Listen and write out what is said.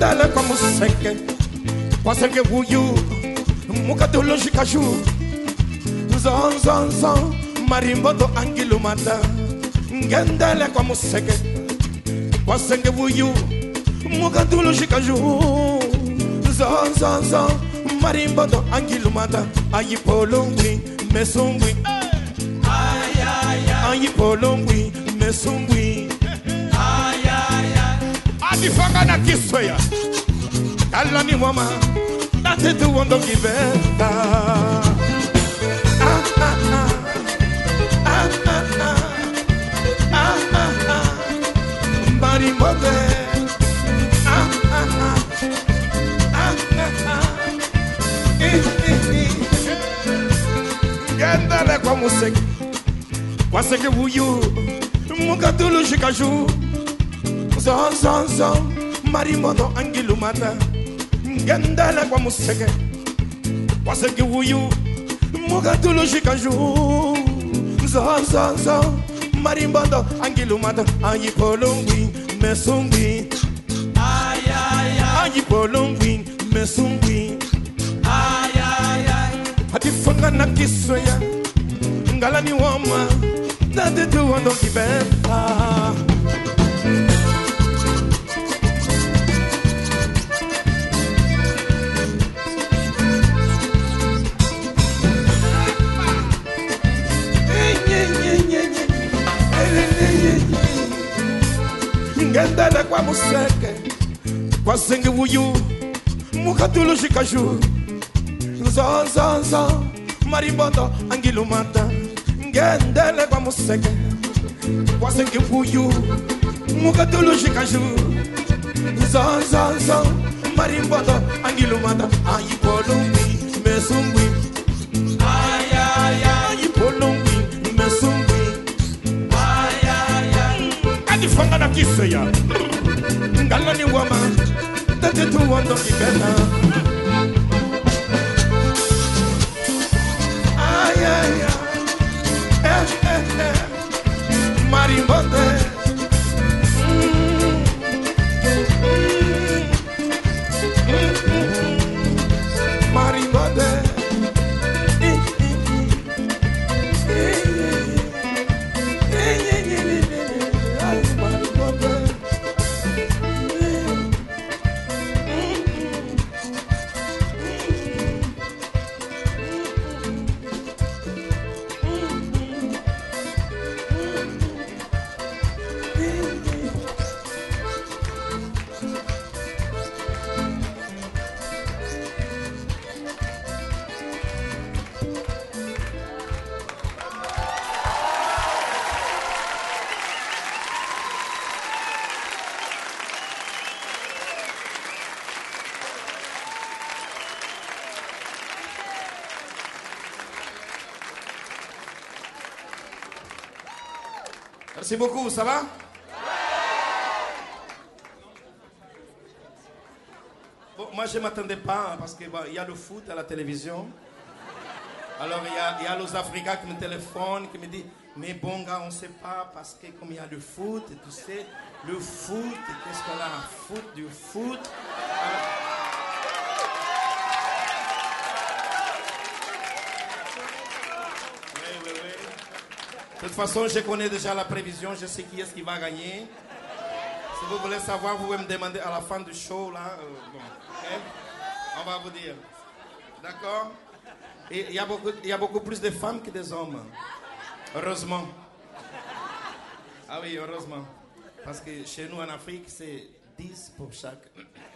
Ngendele kwa museke Wasenge wuyu Mukatulu shikashu Zon zon zon Marimboto angilumata Ngendele kwa museke Wasenge wuyu Mukatulu shikashu Zon zon zon Marimboto angilumata Ayipolongwi mesungwi Ayipolongwi mesungwi Adifanga na kiswaya Kalani wama Nate tu wondo kibeta Marimbote Gendele kwa museki Waseke wuyu Mukatulu shikashu Zon zon zon Marimboto angilumata Gendele kwa museke Waseke wuyu Mukatulu shikashu Zon zon zon Marimboto angilumata Ayipolongwi mesungwi Ayipolongwi mesungwi Adifanga na kiswaya Ngalani wama Nate tu wondo kibeta Ngendele kwa museke Wasenge wuyu Mukatulu shikashu Zon zon zon Marimboto angilumata Ngendele kwa museke Wasenge wuyu Mukatulu shikashu Zon zon zon Marimboto angilumata Ayipolongwi mesungwi Ayipolongwi mesungwi Adifanga na kisaya Ngalani wama Tate tu wondo kibeta Marimbote Marimbote Merci beaucoup, ça va? Bon, moi je ne m'attendais pas hein, parce qu'il y a le foot à la télévision. Alors il y a les Africains qui me téléphonent, qui me disent mais bon gars, on ne sait pas parce que comme il y a le foot, tu sais, le foot, qu'est-ce qu'on a à foutre du foot? Alors, de toute façon, je connais déjà la prévision, je sais qui est-ce qui va gagner. Si vous voulez savoir, vous pouvez me demander à la fin du show, là. Bon, okay? On va vous dire. D'accord? Et il y a beaucoup plus de femmes que des hommes. Heureusement. Ah oui, heureusement. Parce que chez nous en Afrique, c'est 10 pour chaque.